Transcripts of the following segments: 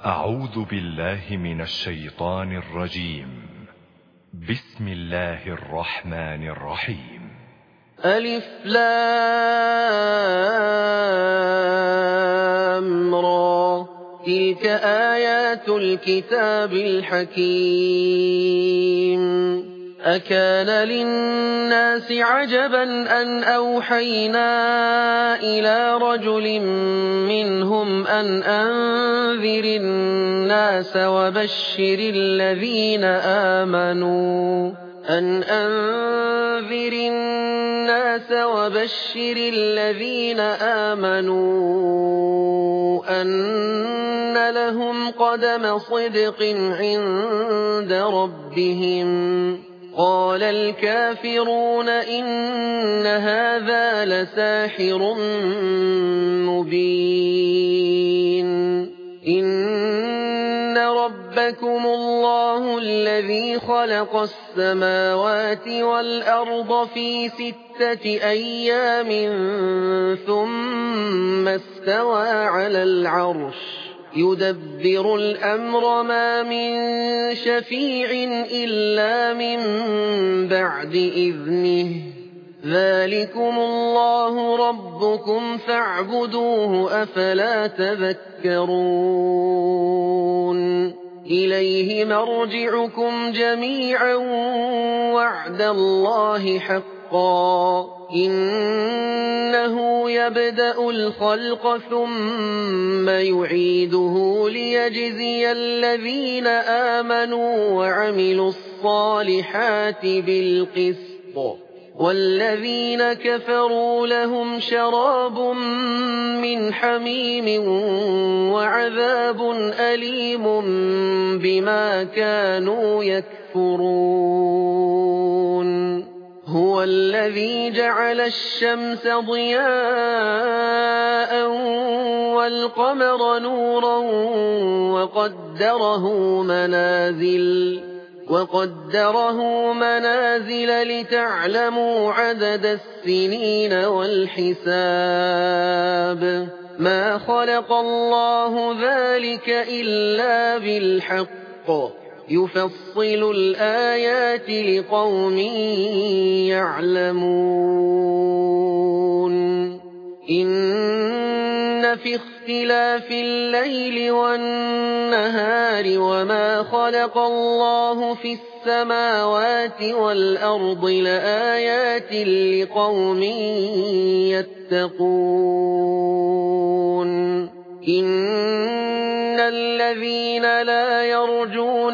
أعوذ بالله من الشيطان الرجيم. بسم الله الرحمن الرحيم. ألف لام را، تلك آيات الكتاب الحكيم. أكان للناس عجبا أن أوحينا إلى رجل منهم أن أنذر الناس وبشر الذين آمنوا أن لهم قدم صدق عند ربهم. قال الكافرون إن هذا لساحر مبين. إن ربكم الله الذي خلق السماوات والأرض في 6 أيام ثم استوى على العرش يدبر الأمر ما من شفيع إلا من بعد إذنه. ذلكم الله ربكم فاعبدوه أفلا تذكرون. إليه مرجعكم جميعا وعد الله حقا. إنه يبدأ الخلق ثم يعيده ليجزي الذين آمنوا وعملوا الصالحات بالقسط، والذين كفروا لهم شراب من حميم وعذاب أليم بما كانوا يكفرون. هو الذي جعل الشمس ضياء والقمر نورا وقدره منازل لتعلموا عدد السنين والحساب. ما خلق الله ذلك إلا بالحق، يفصل الآيات لقوم يعلمون. إن في اختلاف الليل والنهار وما خلق الله في السماوات والأرض لآيات لقوم يتقون. إن الذين لا يرجون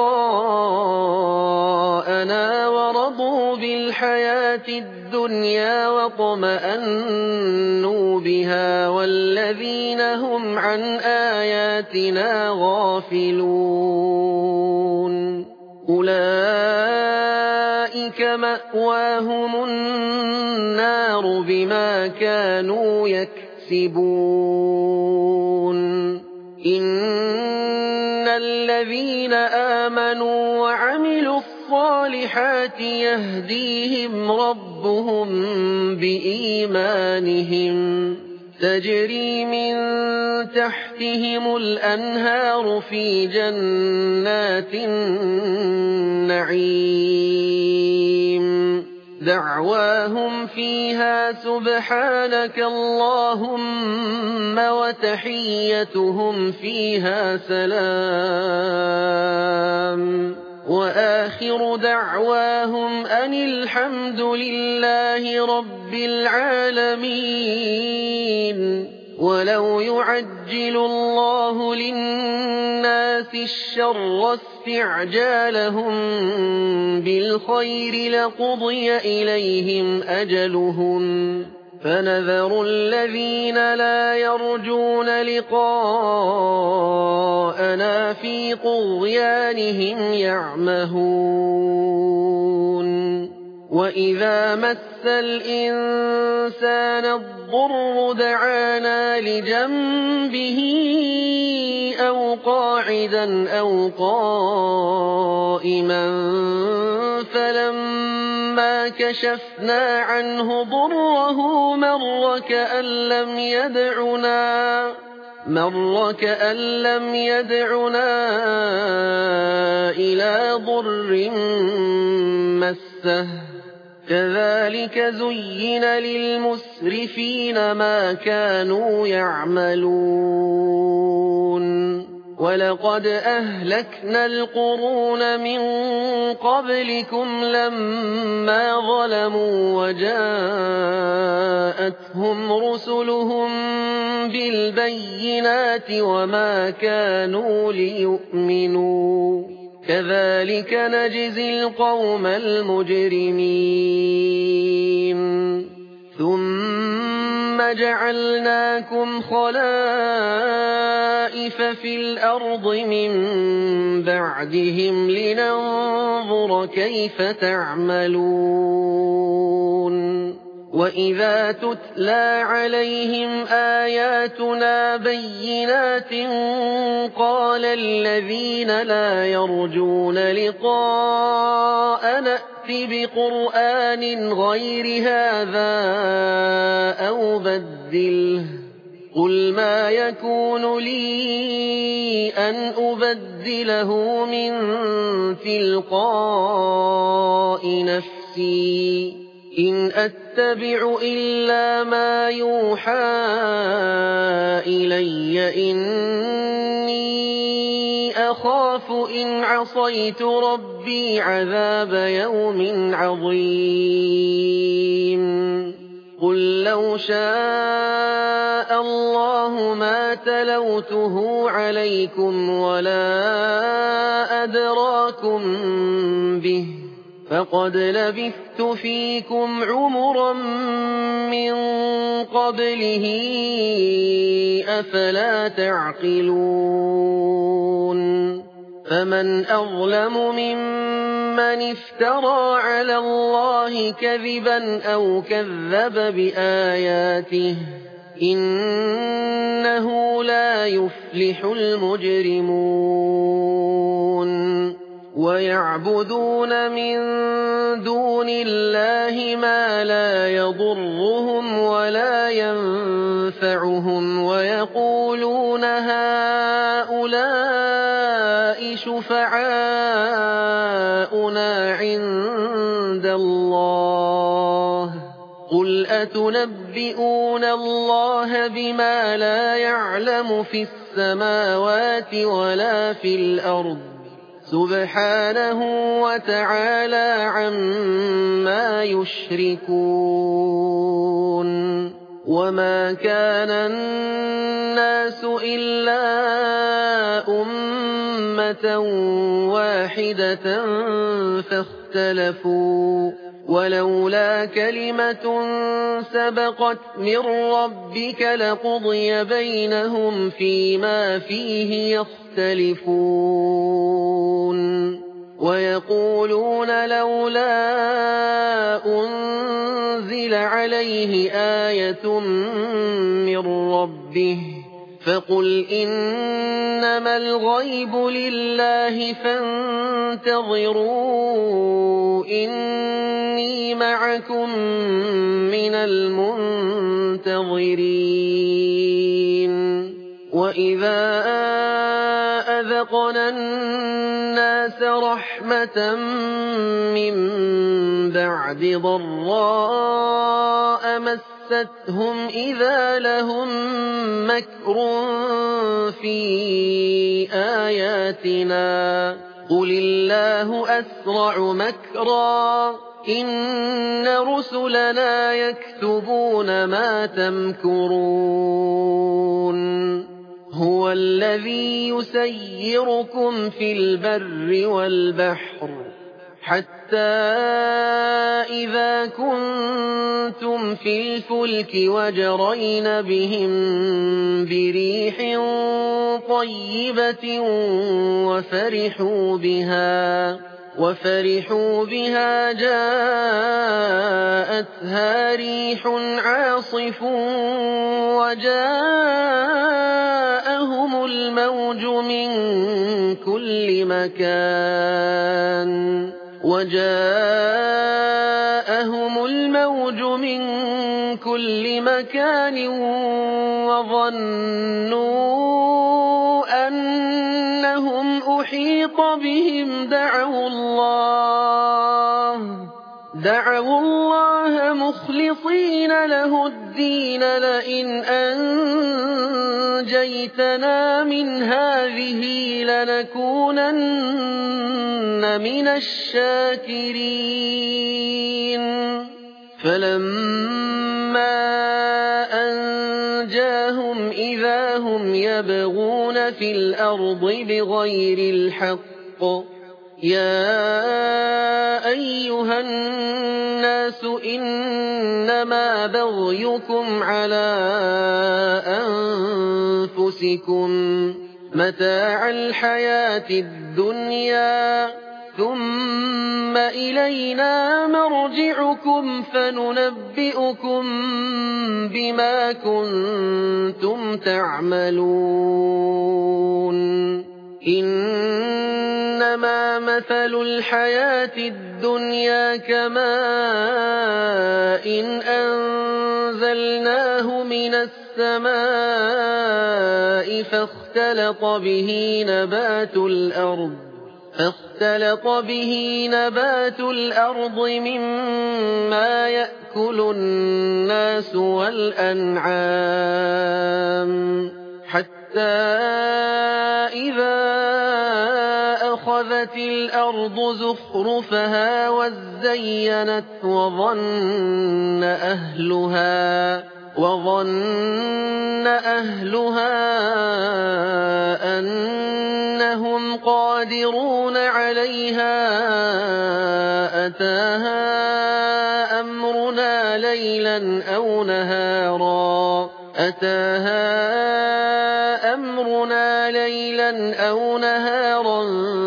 لقاءنا ورضوا بالحياة الدنيا واطمأنوا بها والذين هم عن آياتنا غافلون أولئك مأواهم النار بما كانوا يكسبون. إن الذين آمنوا وعملوا الصالحات يهديهم ربهم بإيمانهم تجري من تحتهم الأنهار في جنات النعيم. دعواهم فيها سبحانك اللهم وتحيتهم فيها سلام. وآخر دعواهم أن الحمد لله رب العالمين. ولو يعجل الله للناس الشر استعجالهم بالخير لقضي إليهم أجلهم، فنذر الذين لا يرجون لقاءنا في طغيانهم يعمهون. وإذا مس الإنسان الضر دعانا لجنبه أو قاعدا أو قائما فلما كشفنا عنه ضره مر كأن لم مَرَّ كَأَن لَّمْ يَدْعُنَا إِلَىٰ ضُرٍّ مَّسَّهُ ۚ كَذَٰلِكَ زُيِّنَ لِلْمُسْرِفِينَ مَا كَانُوا يَعْمَلُونَ وَلَقَدْ أَهْلَكْنَا الْقُرُونَ مِن قَبْلِكُمْ لَمَّا ظَلَمُوا وَجَاءَتْهُمْ رُسُلُهُم بِالْبَيِّنَاتِ وَمَا كَانُوا لِيُؤْمِنُوا ۚ كَذَٰلِكَ نَجْزِي الْقَوْمَ الْمُجْرِمِينَ ثُمَّ جَعَلْنَاكُمْ خَلَائِفَ فِي الْأَرْضِ مِن بَعْدِهِمْ لِنَنظُرَ كَيْفَ تَعْمَلُونَ وَإِذَا تُتْلَىٰ عَلَيْهِمْ آيَاتُنَا بَيِّنَاتٍ قَالَ الَّذِينَ لَا يَرْجُونَ لِقَاءَنَا ائْتِ بِقُرْآنٍ غَيْرِ هَٰذَا أَوْ بَدِّلْهُ ۚ قُلْ مَا يَكُونُ لِي أَنْ أُبَدِّلَهُ مِن تِلْقَاءِ نَفْسِي ۖ إِنْ أَتَّبِعُ إِلَّا مَا يُوحَىٰ إِلَيَّ إِنِّي أَخَافُ إِنْ عَصَيْتُ رَبِّي عَذَابَ يَوْمٍ عَظِيمٍ قُل لَّوْ شَاءَ اللَّهُ مَا تَلَوْتُهُ عَلَيْكُمْ وَلَا أَدْرَاكُم بِهِ ۖ فَقَدْ لَبِثْتُ فِيكُمْ عُمُرًا مِّن قَبْلِهِ ۚ أَفَلَا تَعْقِلُونَ فَمَنْ أَظْلَمُ مِمَّنِ افْتَرَىٰ عَلَى اللَّهِ كَذِبًا أَوْ كَذَّبَ بِآيَاتِهِ ۚ إِنَّهُ لَا يُفْلِحُ الْمُجْرِمُونَ وَيَعْبُدُونَ مِن دُونِ اللَّهِ مَا لَا يَضُرُّهُمْ وَلَا يَنفَعُهُمْ وَيَقُولُونَ هَٰؤُلَاءِ شُفَعَاؤُنَا عِندَ اللَّهِ ۚ قُلْ أَتُنَبِّئُونَ اللَّهَ بِمَا لَا يَعْلَمُ فِي السَّمَاوَاتِ وَلَا فِي الْأَرْضِ ۚ سُبْحَانَهُ وَتَعَالَىٰ عَمَّا يُشْرِكُونَ وَمَا كَانَ النَّاسُ إِلَّا أُمَّةً وَاحِدَةً فَاخْتَلَفُوا ۚ وَلَوْلَا كَلِمَةٌ سَبَقَتْ مِن رَّبِّكَ لَقُضِيَ بَيْنَهُمْ فِيمَا فِيهِ يَخْتَلِفُونَ وَيَقُولُونَ لَوْلَا أُنزِلَ عَلَيْهِ آيَةٌ مِّن رَّبِّهِ ۖ فَقُلْ إِنَّمَا الْغَيْبُ لِلَّهِ فَانتَظِرُوا إِنِّي مَعَكُم مِّنَ الْمُنتَظِرِينَ وَإِذَا أَذَقْنَا النَّاسَ رَحْمَةً مِّن بَعْدِ ضَرَّاءَ مَسَّتْهُمْ إِذَا لَهُم مَّكْرٌ فِي آيَاتِنَا ۚ قُلِ اللَّهُ أَسْرَعُ مَكْرًا ۚ إِنَّ رُسُلَنَا يَكْتُبُونَ مَا تَمْكُرُونَ هُوَ الَّذِي يُسَيِّرُكُمْ فِي الْبَرِّ وَالْبَحْرِ حَتَّىٰ إِذَا كُنتُمْ فِي الْفُلْكِ وَجَرَيْنَ بِهِم بِرِيحٍ طَيِّبَةٍ وَفَرِحُوا بِهَا جَاءَتْهَا رِيحٌ عَاصِفٌ وَجَاءَهُمُ الْمَوْجُ مِن كُلِّ مَكَانٍ وَظَنُّوا أحيط بهم دعوا الله مخلصين له الدين لئن أنجيتنا من هذه لنكونن من الشاكرين فلما أنجاهم إذا هم يبغون في الأرض بغير الحق يا أيها الناس إنما بغيكم على أنفسكم متاع الحياة الدنيا ثم إلينا مرجعكم فننبئكم بما كنتم تعملون إنما مثل الحياة الدنيا كماء إن أنزلناه من السماء فاختلط به نبات الأرض مما يأكل الناس والأنعام حتى إذا أخذت الأرض زخرفها وزينت وظن أهلها أنهم قادرون عليها أتاها أمرنا ليلا أو نهارا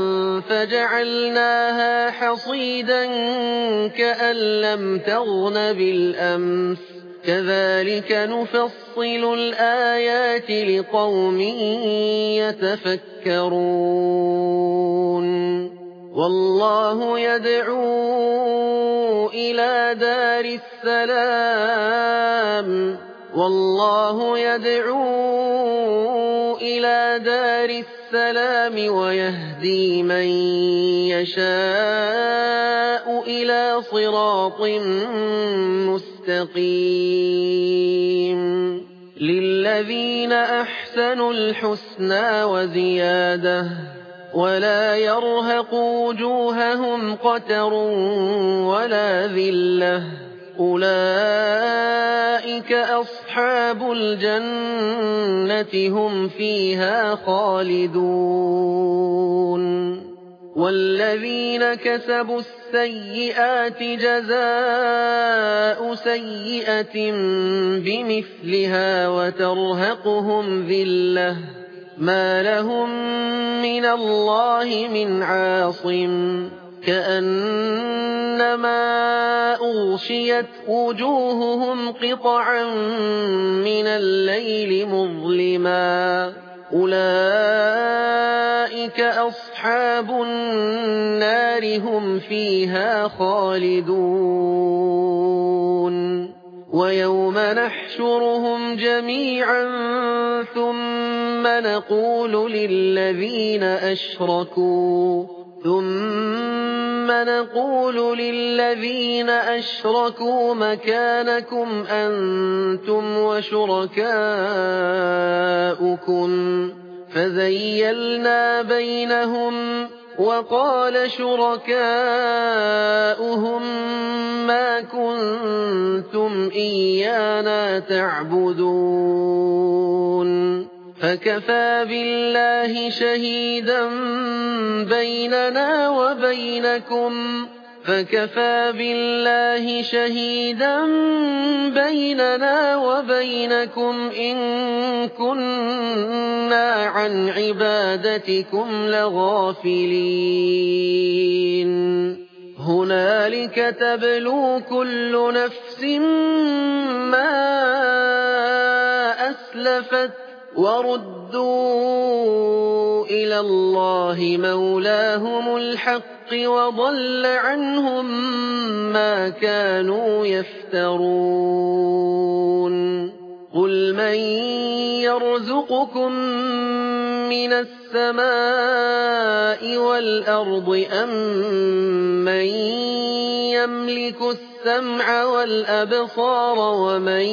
فجعلناها حصيدا كأن لم تغن بالأمس كذلك نفصل الآيات لقوم يتفكرون والله يدعو إلى دار السلام ويهدي من يشاء إلى صراط مستقيم للذين أحسنوا الحسنى وزيادة ولا يرهق وجوههم قتر ولا ذلة أولئك أصحاب الجنة هم فيها خالدون والذين كسبوا السيئات جزاء سيئة بمثلها وترهقهم ذلة ما لهم من الله من عاصم كأنما أغشيت وجوههم قطعا من الليل مظلما أولئك أصحاب النار هم فيها خالدون ويوم نحشرهم جميعا ثم نقول للذين أشركوا مكانكم أنتم وشركاؤكم فزيلنا بينهم وقال شركاؤهم ما كنتم إيانا تعبدون فكفى بالله شهيدا بيننا وبينكم إن كنا عن عبادتكم لغافلين هنالك تبلو كل نفس ما أسلفت وردوا إلى الله مولاهم الحق وضل عنهم ما كانوا يفترون قل من يرزقكم مِّنَ السَّمَاءِ وَالْأَرْضِ أَمَّن يَمْلِكُ السَّمْعَ وَالْأَبْصَارَ وَمَن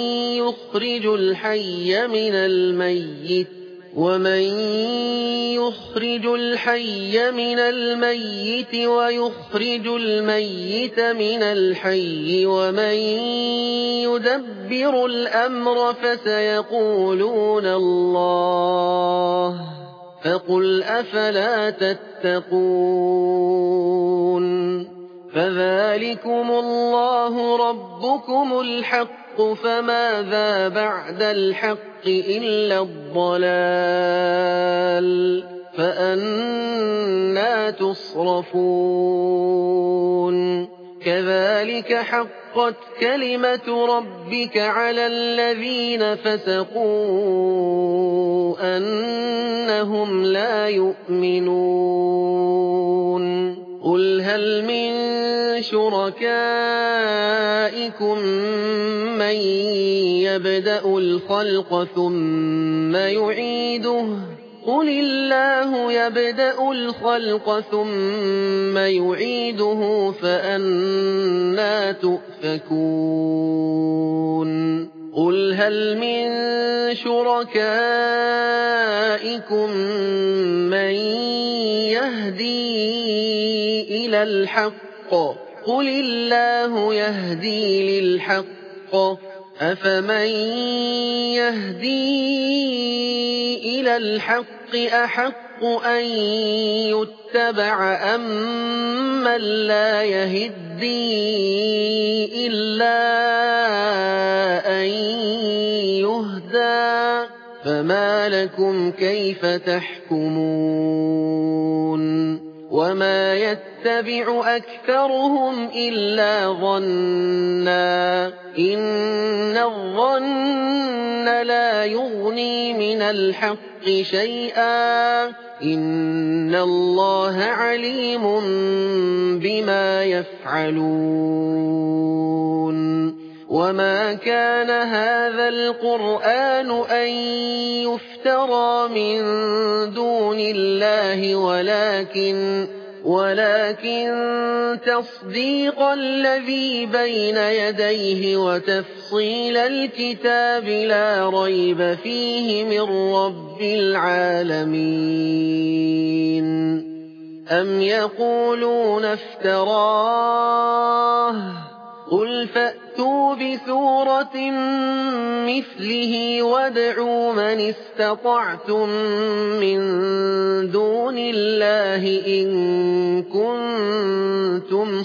يُخْرِجُ الْحَيَّ مِنَ الْمَيِّتِ وَيُخْرِجُ الْمَيِّتَ مِنَ الْحَيِّ وَمَن يُدَبِّرُ الْأَمْرَ فَسَيَقُولُونَ اللَّهُ فَقُلْ أَفَلَا تَتَّقُونَ فَذَٰلِكُمُ اللَّهُ رَبُّكُمُ الْحَقُّ فَمَاذَا بَعْدَ الْحَقِّ إِلَّا الضَّلَالُ فَأَنَّىٰ تُصْرَفُونَ كَذَٰلِكَ حَقَّتْ كَلِمَةُ رَبِّكَ عَلَى الَّذِينَ فَسَقُوا أَنَّهُمْ لَا يُؤْمِنُونَ قُلْ هَلْ مِن شُرَكَائِكُم مَّن يَبْدَأُ الْخَلْقَ ثُمَّ يُعِيدُهُ قُلِ اللَّهُ يَبْدَأُ الْخَلْقَ ثُمَّ يُعِيدُهُ فَأَنَّىٰ تُؤْفَكُونَ قُلْ هَلْ مِن شُرَكَائِكُم مَّن يَهْدِي إِلَى الْحَقِّ قُلِ اللَّهُ يَهْدِي لِلْحَقِّ أَفَمَن يَهْدِي إِلَى الْحَقِّ أَحَقُّ أَن يُتَّبَعَ أَمَّن لَّا يَهِدِّي إِلَّا أَن يُهْدَىٰ فَمَا لَكُمْ كَيْفَ تَحْكُمُونَ وَمَا يَتَّبِعُ أَكْثَرُهُمْ إِلَّا ظَنًّا ۚ إِنَّ الظَّنَّ لَا يُغْنِي مِنَ الْحَقِّ شَيْئًا ۚ إِنَّ اللَّهَ عَلِيمٌ بِمَا يَفْعَلُونَ وَمَا كَانَ هَٰذَا الْقُرْآنُ أَن يُفْتَرَىٰ مِن دُونِ اللَّهِ وَلَٰكِن تَصْدِيقَ الَّذِي بَيْنَ يَدَيْهِ وَتَفْصِيلَ الْكِتَابِ لَا رَيْبَ فِيهِ مِن رَّبِّ الْعَالَمِينَ أَمْ يَقُولُونَ افْتَرَاهُ ۖ قُلْ فَأْتُوا بِسُورَةٍ مِّثْلِهِ وَادْعُوا مَنِ اسْتَطَعْتُم مِّن دُونِ اللَّهِ إِن كُنتُمْ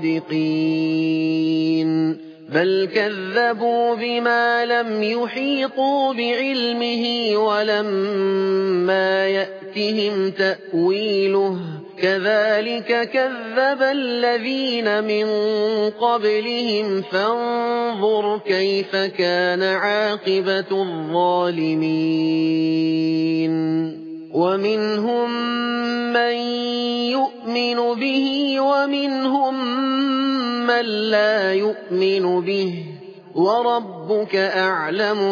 صَادِقِينَ بَلْ كَذَّبُوا بِمَا لَمْ يُحِيطُوا بِعِلْمِهِ وَلَمَّا يَأْتِهِمْ تَأْوِيلُهُ ۚ كَذَٰلِكَ كَذَّبَ الَّذِينَ مِن قَبْلِهِمْ فَانظُرْ كَيْفَ كَانَ عَاقِبَةُ الظَّالِمِينَ وَمِنْهُم مَّن يُؤْمِنُ بِهِ وَمِنْهُم مَّن لَّا يُؤْمِنُ بِهِ ۚ وَرَبُّكَ أَعْلَمُ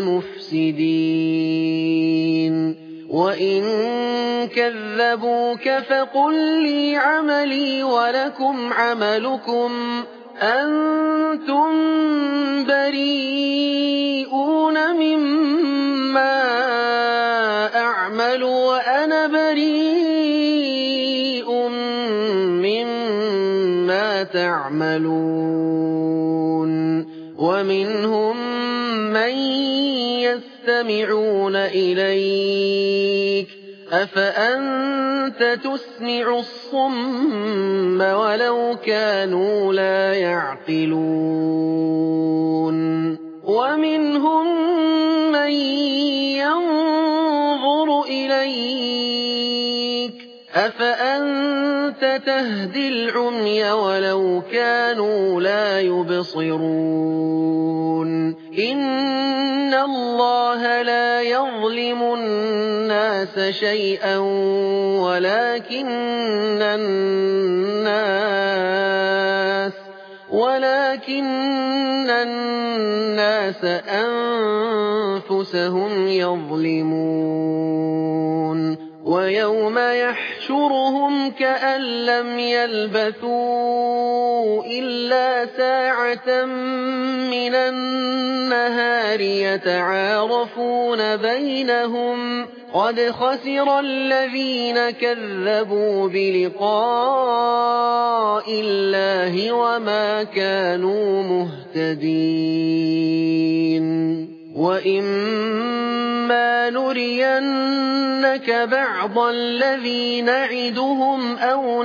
بِالْمُفْسِدِينَ وَإِن كَذَّبُوكَ فَقُل لِّي عَمَلِي وَلَكُمْ عَمَلُكُمْ أَنتُم بَرِيئُونَ مِمَّا أَعْمَلُ وَأَنَا بَرِيءٌ مِّمَّا تَعْمَلُونَ وَمِنْهُم مَّن يَسْتَمِعُونَ إِلَيْكَ ۚ أَفَأَنتَ تُسْمِعُ الصُّمَّ وَلَوْ كَانُوا لَا يَعْقِلُونَ وَمِنْهُم مَّن يَنظُرُ إِلَيْكَ ۚ أَفَأَنتَ تَهْدِي الْعُمْيَ وَلَوْ كَانُوا لَا يُبْصِرُونَ إِنَّ اللَّهَ لَا يَظْلِمُ النَّاسَ شَيْئًا وَلَٰكِنَّ النَّاسَ أَنفُسَهُمْ يَظْلِمُونَ ويوم يحشرهم كأن لم يلبثوا إلا ساعة من النهار يتعارفون بينهم قد خسر الذين كذبوا بلقاء الله وما كانوا مهتدين وإما نرينك بعض الذي نعدهم أو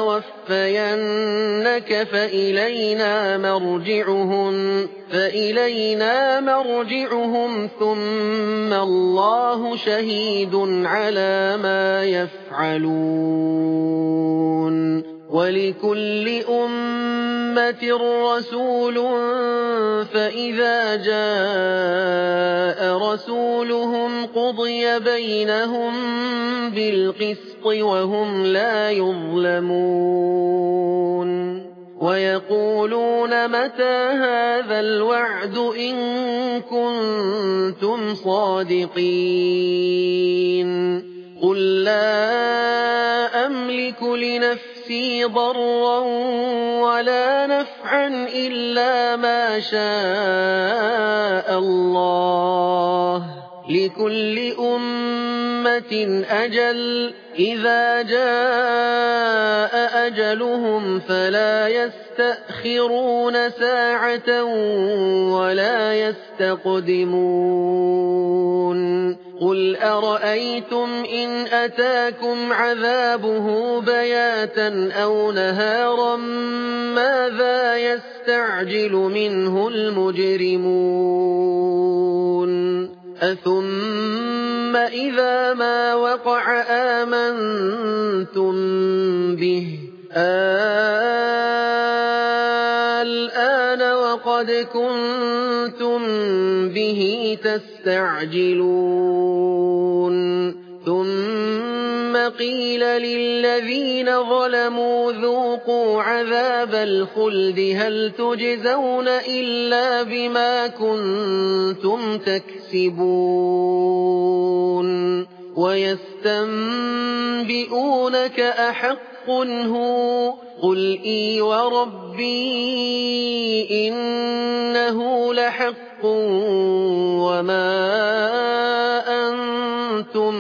نتوفينك فإلينا مرجعهم ثم الله شهيد على ما يفعلون ولكل أمة رسول فإذا جاء رسولهم قضي بينهم بالقسط وهم لا يظلمون ويقولون متى هذا الوعد إن كنتم صادقين قل لا أملك لنفسي ضرا ولا نفعا إلا ما شاء الله لكل أمة أجل إذا جاء أجلهم فلا يستأخرون ساعة ولا يستقدمون قل أرأيتم إن أتاكم عذابه بياتا أو نهارا ماذا يستعجل منه المجرمون أثم إذا ما وقع آمنتم به الآن وقد كنتم به تستعجلون ثم قيل للذين ظلموا ذوقوا عذاب الخلد هل تجزون إلا بما كنتم تكسبون ويستنبئونك أحق هو قل إي وربي إنه لحق وما أنتم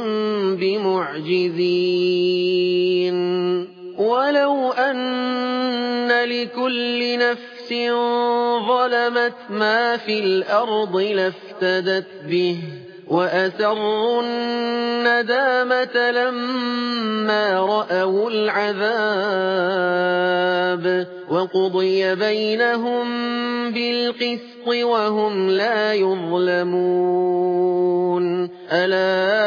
بمعجزين ولو أن لكل نفس ظلمت ما في الأرض لافتدت به وأسروا الندامة لما رأوا العذاب وقضي بينهم بالقسط وهم لا يظلمون ألا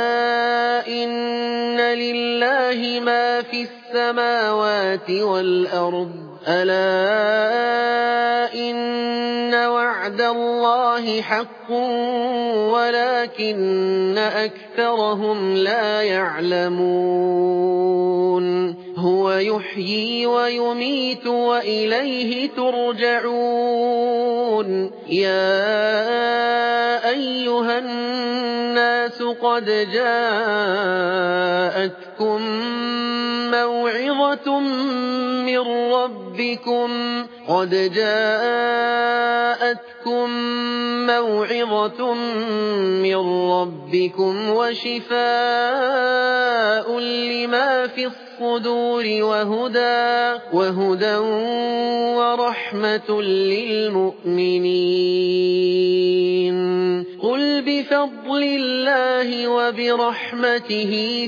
إن لله ما في السماوات والأرض ألا إن وعد الله حق ولكن أكثرهم لا يعلمون هو يحيي ويميت وإليه ترجعون يا أيها الناس قد جاءتكم موعظة من ربكم وشفاء لما في الصدور وهدى ورحمة للمؤمنين قل بفضل الله وبرحمته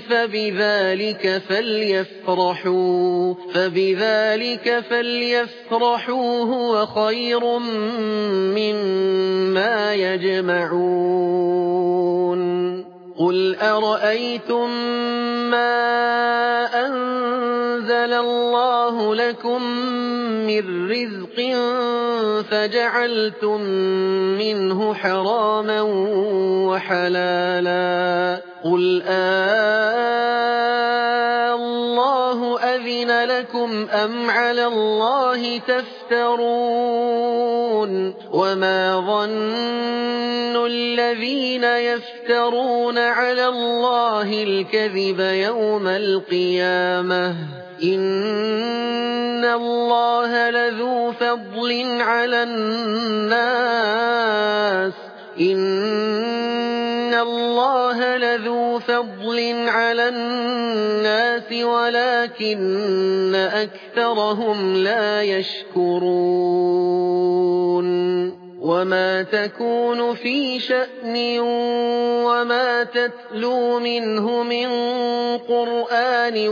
فبذلك فليفرحوا هو خير مما يجمعون قل أرأيتم ما أنزل الله لكم من رزق فجعلتم منه حراما وحلالا قل الله أذن لكم أم على الله تفترون وما ظن الذين يفترون على الله الكذب يوم القيامة إن الله لذو فضل على الناس ولكن أكثرهم لا يشكرون وما تكون في شأن وما تتلو منه من قرآن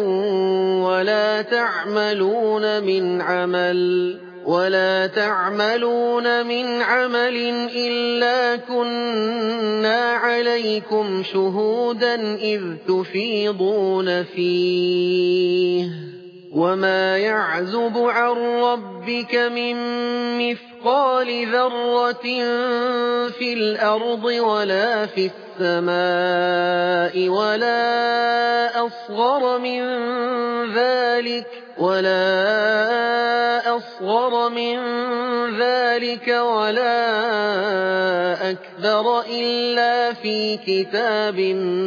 ولا تعملون من عمل إلا كنا عليكم شهودا إذ تفيضون فيه وما يعزب عن ربك من مثقال ذرة في الأرض ولا في السماء ولا أصغر من ذلك ولا أكبر إلا في كتاب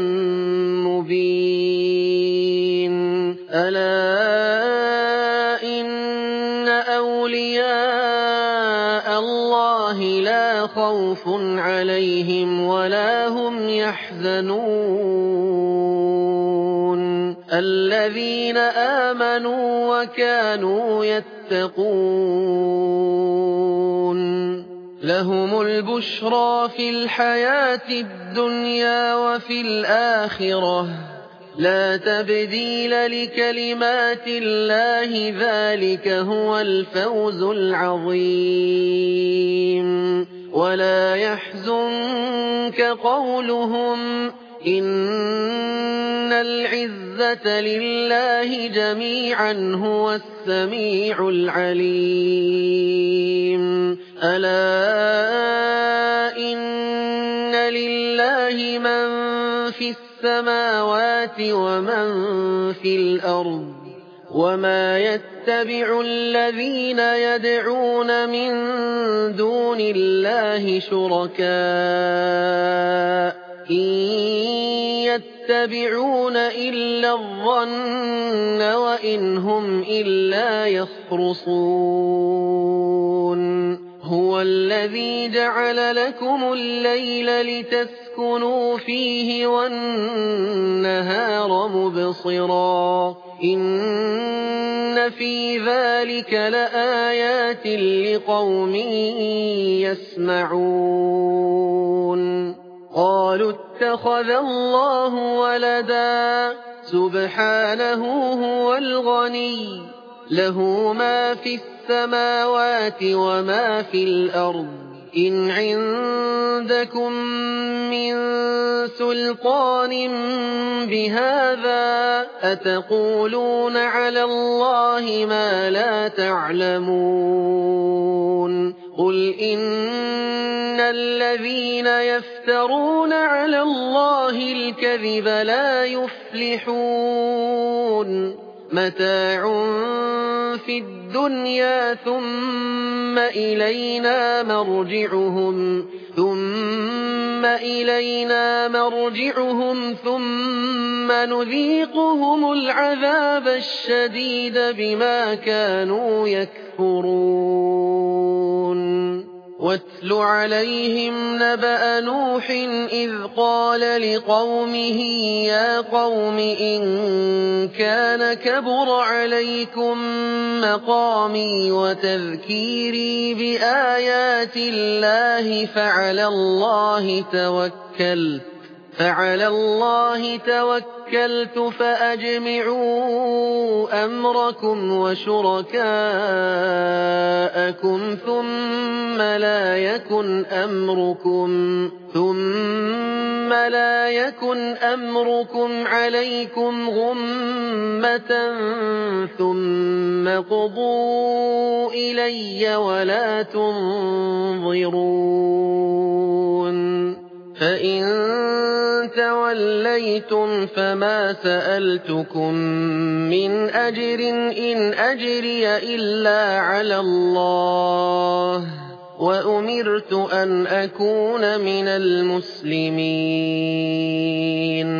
مبين ألا إن أولياء الله لا خوف عليهم ولا هم يحزنون الذين آمنوا وكانوا يتقون لهم البشرى في الحياة الدنيا وفي الآخرة لا تبديل لكلمات الله ذلك هو الفوز العظيم ولا يحزنك قولهم إن العزة لله جميعا هو السميع العليم ألا إن لله من في السماوات ومن في الأرض وما يتبع الذين يدعون من دون الله شركاء إن يتبعون إلا الظن وإن هم إلا يخرصون هو الذي جعل لكم الليل لتسكنوا فيه والنهار مبصرا إن في ذلك لآيات لقوم يسمعون قالوا اتخذ الله ولدا سبحانه هو الغني له ما في السماوات وما في الأرض إن عندكم من سلطان بهذا أتقولون على الله ما لا تعلمون قل إن الذين يفترون على الله الكذب لا يفلحون متاع في الدنيا ثم إلينا مرجعهم ثم نذيقهم العذاب الشديد بما كانوا يكفرون واتل عليهم نبأ نوح إذ قال لقومه يا قوم إن كان كبر عليكم مقامي وتذكيري بآيات الله فعلى الله توكلت فأجمعوا أمركم وشركاءكم ثم لا يكن أمركم عليكم غمة ثم قضوا إلي ولا تنظرون فإن توليتم فما سألتكم من أجر إن أجري إلا على الله وأمرت أن أكون من المسلمين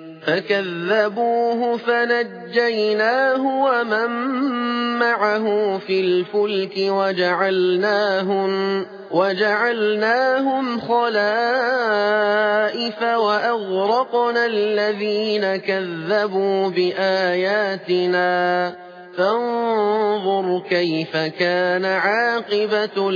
فكذبوه فنجيناه ومن معه في الفلك وجعلناهم خلائف وأغرقنا الذين كذبوا بآياتنا فانظر كيف كان عاقبة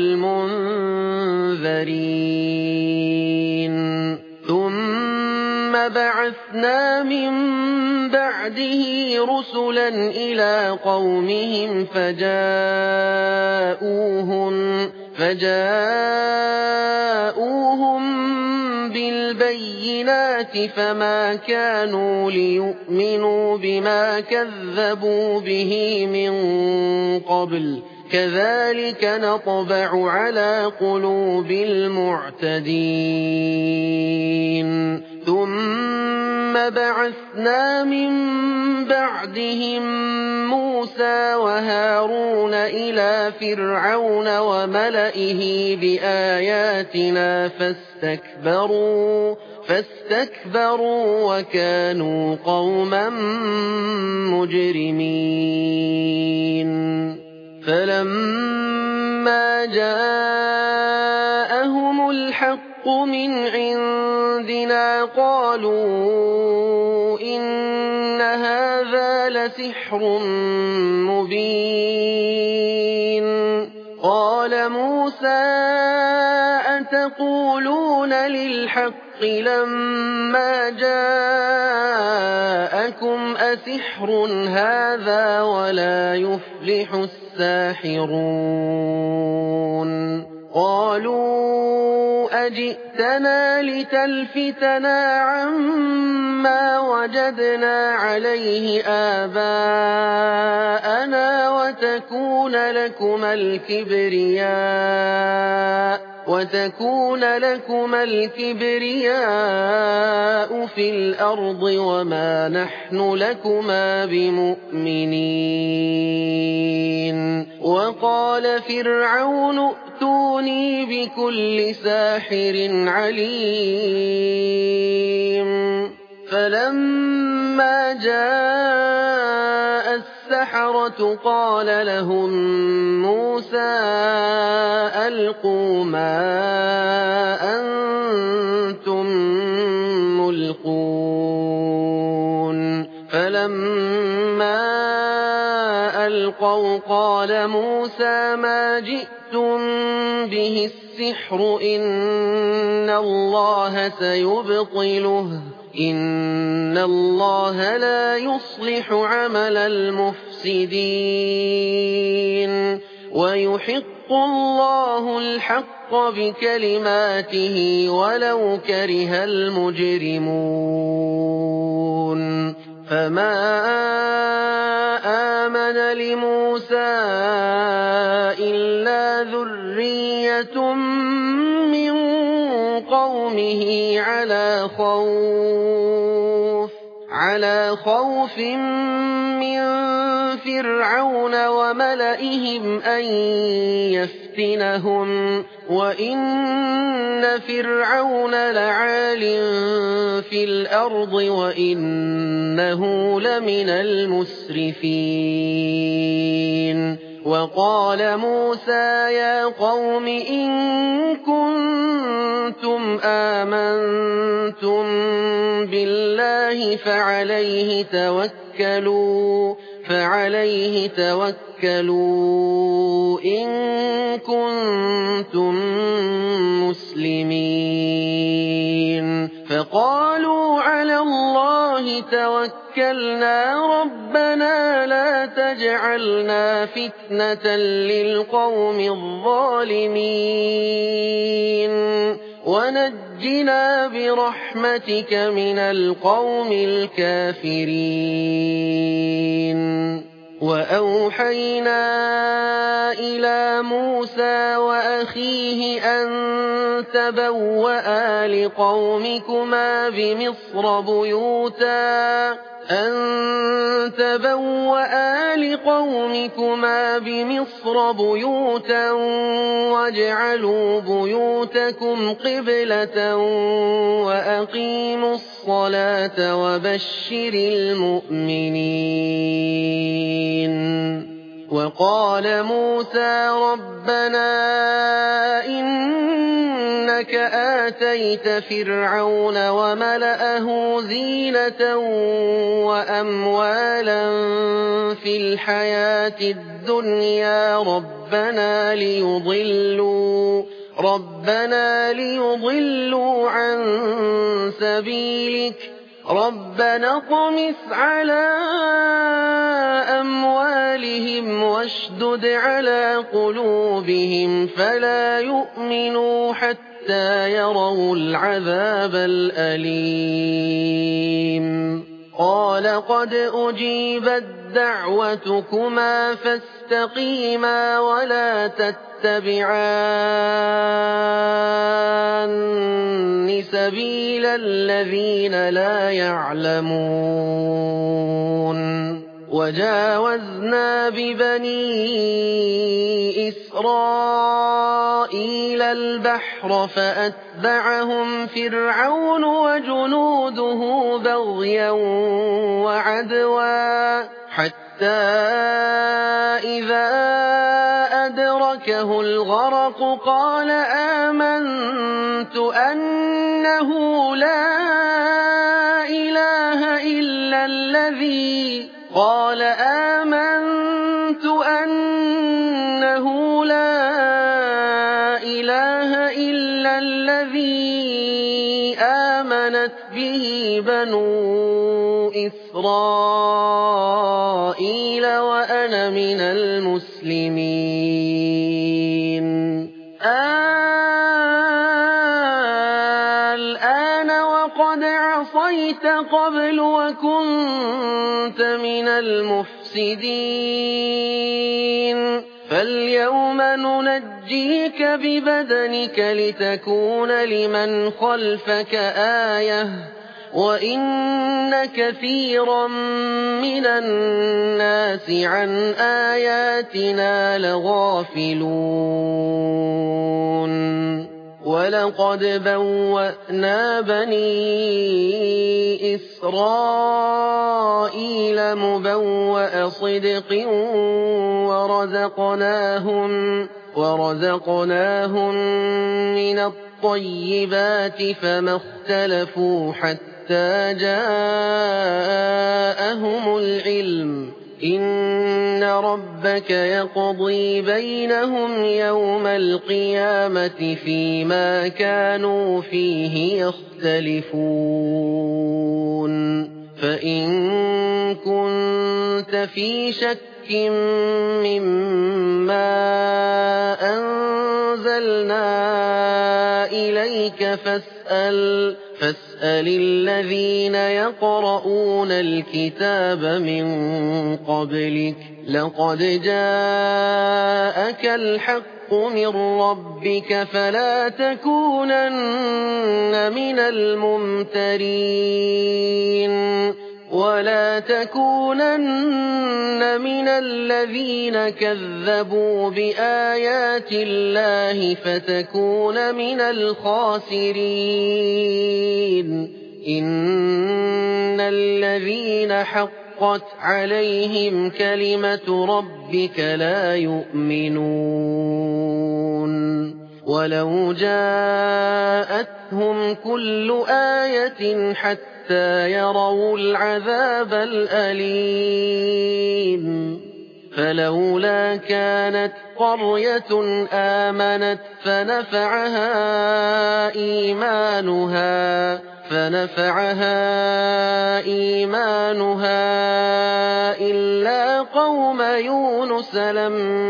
المنذرين ثم بعثنا من بعده رسلا إلى قومهم فجاءوهم بالبينات فما كانوا ليؤمنوا بما كذبوا به من قبل كذلك نطبع على قلوب المعتدين ثم بعثنا من بعدهم موسى وهارون إلى فرعون وملئه بآياتنا فاستكبروا وكانوا قوما مجرمين فلما جاءهم الحق من عندنا قالوا إن هذا لسحر مبين قال موسى أتقولون للحق لما جاءكم أسحر هذا ولا يفلح الساحرون قالوا أجئتنا لتلفتنا عما وجدنا عليه آباءنا وتكون لكما الكبرياء في الأرض وما نحن لكما بمؤمنين وقال فرعون ائتوني بكل ساحر عليم فلما جاء السحرة قال لهم موسى ألقوا ما أنتم ملقون فلما ألقوا قال موسى ما جئتم به السحر إن الله سيبطله إن الله لا يصلح عمل المفسدين ويحق الله الحق بكلماته ولو كره المجرمون فما آمن لموسى إلا ذرية من قومه على خوف من فرعون وملئهم أن يفتنهم وإن فرعون لعال في الأرض وإنه لمن المسرفين وقال موسى يا قوم إن كنتم آمنتم بالله فعليه توكلوا إن كنتم مسلمين فقالوا على الله توكلنا ربنا لا تجعلنا فتنة للقوم الظالمين ونجنا برحمتك من القوم الكافرين وأوحينا إلى موسى وأخيه أن تبوأ لقومكما بمصر بيوتا واجعلوا بيوتكم قبلة وأقيموا الصلاة وبشر المؤمنين. وقال موسى ربنا إنك آتيت فرعون وملأه زينة وأموالا في الحياة الدنيا ربنا ليضلوا عن سبيلك ربنا اطمس على أموالهم واشدد على قلوبهم فلا يؤمنوا حتى يروا العذاب الأليم. قال قد أجيبت دعوتكما فاستقيما ولا تتبعان سبيل الذين لا يعلمون. وجاوزنا ببني إسرائيل البحر فأتبعهم فرعون وجنوده بغيا وعدوا حتى إذا أدركه الغرق قال آمنت أنه لا إله إلا الذي آمنت به بنو إسرائيل وأنا من المسلمين. الآن وقد عصيت قبل وكنت من المفسدين فاليوم ننجيك ببدنك لتكون لمن خلفك آية وإن كثيرا من الناس عن آياتنا لغافلون. ولقد بوأنا بني إسرائيل مبوأ صدق ورزقناهم من الطيبات فما اختلفوا حتى جاءهم العلم. إن ربك يقضي بينهم يوم القيامة فيما كانوا فيه يختلفون. فإن كنت في شك مما أنزلنا إليك فاسأل الذين يقرؤون الكتاب من قبلك لقد جاءك الحق من ربك فلا تكونن من الممترين ولا تكونن من الذين كذبوا بآيات الله فتكون من الخاسرين. إن الذين حقت عليهم كلمة ربك لا يؤمنون ولو جاءتهم كل آية حتى يروا العذاب الأليم. فلولا كانت قرية آمنت فنفعها إيمانها إلا قوم يونس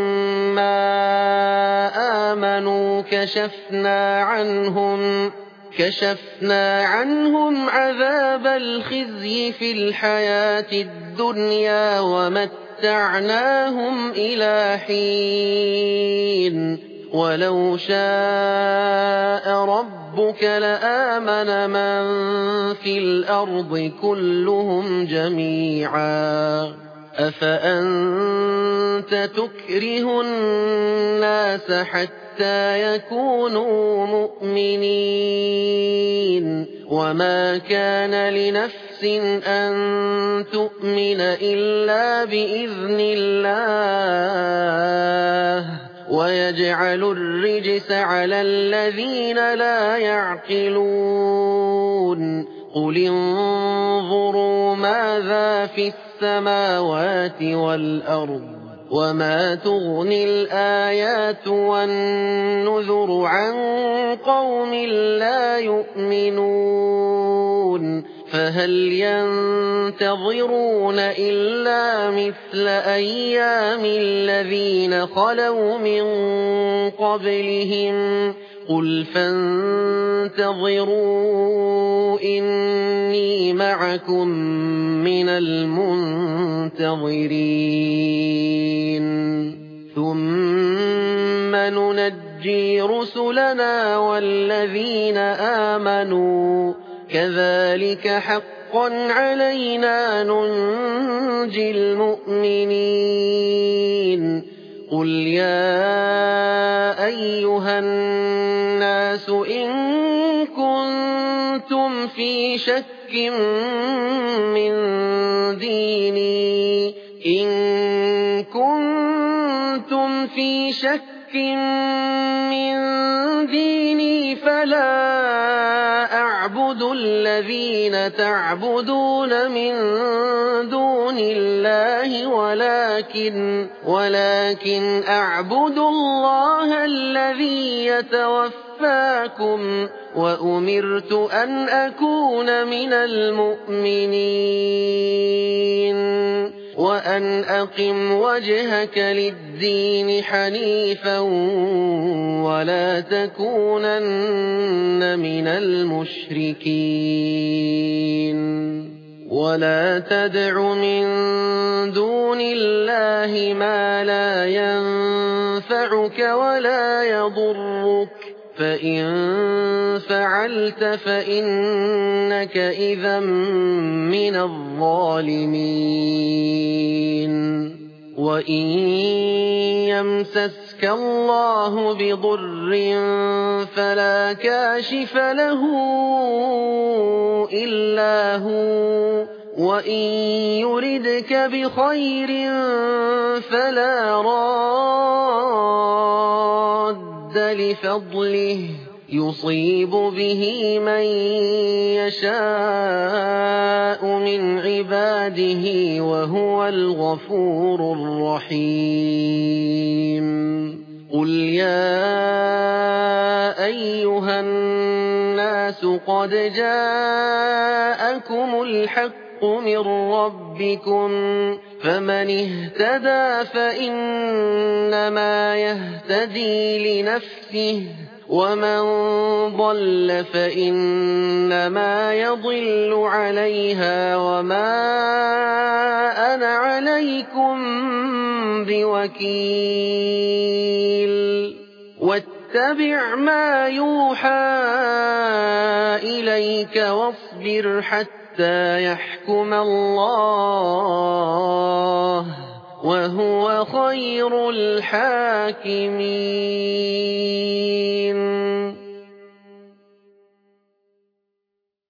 لما آمنوا كشفنا عنهم عذاب الخزي في الحياة الدنيا ومتعناهم إلى حين ولو شاء ربك لآمن من في الأرض كلهم جميعا أفأنت تكره الناس حتى يكونوا مؤمنين وما كان لنفس أن تؤمن إلا بإذن الله ويجعل الرجس على الذين لا يعقلون قل انظروا ماذا في السماوات والأرض وما تغني الآيات والنذر عن قوم لا يؤمنون فهل ينتظرون إلا مثل أيام الذين خلوا من قبلهم قل فانتظروا إني معكم من المنتظرين ثم ننجي رسلنا والذين آمنوا كذلك حقا علينا ننجي المؤمنين قل يا أيها الناس إن كنتم في شك من ديني فلا أعبد الذين تعبدون من دون الله ولكن أعبد الله الذي يتوفاكم وأمرت أن أكون من المؤمنين وأن أقم وجهك للدين حنيفا ولا تكونن من المشركين ولا تدع من دون الله ما لا ينفعك ولا يضرك فإن فعلت فإنك إذا من الظالمين وإن يمسسك الله بضر فلا كاشف له إلا هو وإن يردك بخير فلا راد لفضله يصيب به من يشاء من عباده وهو الغفور الرحيم قل يا أيها الناس قد جاءكم الحق من ربكم فمن اهتدى فإنما يهتدي لنفسه ومن ضل فإنما يضل عليها وما أنا عليكم بوكيل واتبع ما يوحى إليك واصبر حتى يحكم الله وهو خير الحاكمين